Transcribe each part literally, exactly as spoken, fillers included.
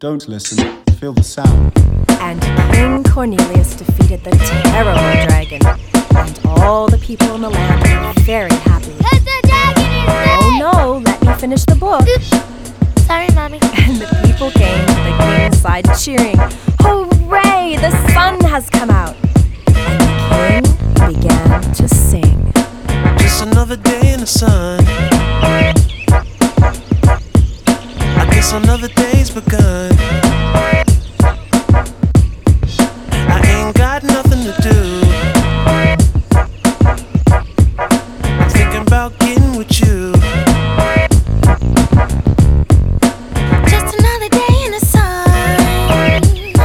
Don't listen, feel the sound. And King Cornelius defeated the terrible dragon, and all the people in the land were very happy. But the dragon is dead! Oh no, let me finish the book. Oops. Sorry, Mommy. And the people came to the king's side cheering, "Hooray, the sun has come out!" And the king began to sing. Just another day in the sun. I guess another day's begun. I ain't got nothing to do. I'm thinking about getting with you. Just another day in the sun.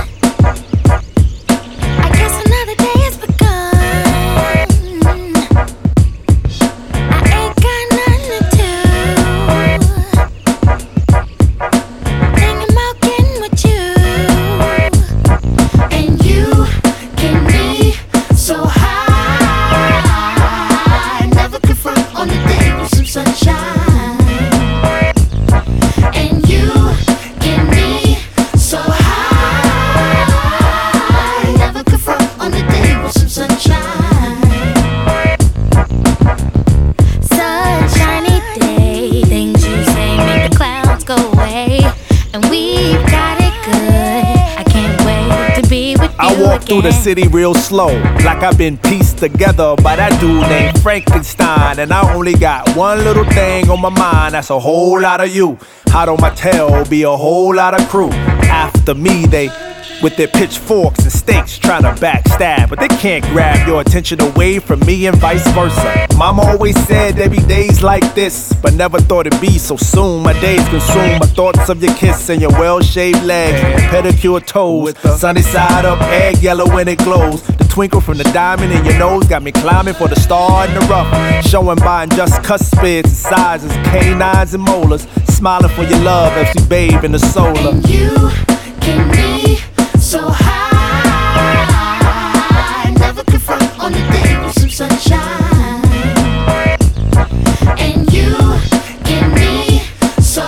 I guess another day has begun. I ain't got nothing to do. Thinking about getting with you. And you get me so high. Never confront on the day with some sunshine. And you get me so high. Never confront on the day with some sunshine. Sunshiny day, things you say make the clouds go away, and we've got it good. I can't wait to be with you I walk through the again. city real slow, like I've been pieced together by that dude named Frankenstein. And I only got one little thing on my mind, that's a whole lot of you. Hot on my tail, be a whole lot of crew. After me, they with their pitchforks and stakes trying to backstab, but they can't grab your attention away from me and vice versa. Mama always said there'd be days like this, but never thought it'd be so soon. My days consumed by thoughts of your kiss and your well-shaved legs, pedicure toes, with the sunny side up, egg yellow when it glows. The twinkle from the diamond in your nose got me climbing for the star in the rough, showing by just cuspids and sizes, canines and molars, smiling for your love as we bathe in the solar. And you get me so high. Never confront on the day with some sunshine. And you get me so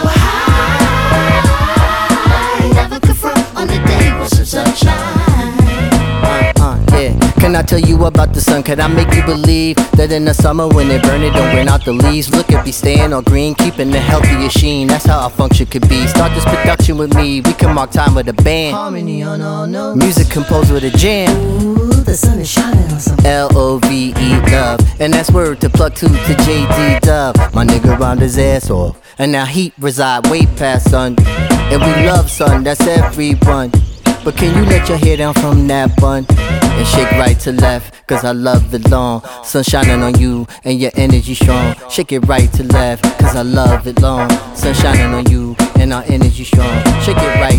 high. Never confront on the day with some sunshine. Uh, yeah. Can I tell you about the sun? Can I make you believe that in the summer when they burn it, don't burn out the leaves? Look at me staying all green, keeping the healthiest sheen. That's how our function could be. Start this production with me, we can mark time with a band. Harmony on all notes. Music composed with a jam. Ooh, the sun is shining on some L O V E love. And that's word to plug two to J D Dub. My nigga round his ass off, and now heat reside way past sun. And we love sun, that's everyone. But can you let your hair down from that bun and shake right to left? Cause I love it long. Sun shining on you and your energy strong. Shake it right to left, cause I love it long. Sun shining on you and our energy strong. Shake it right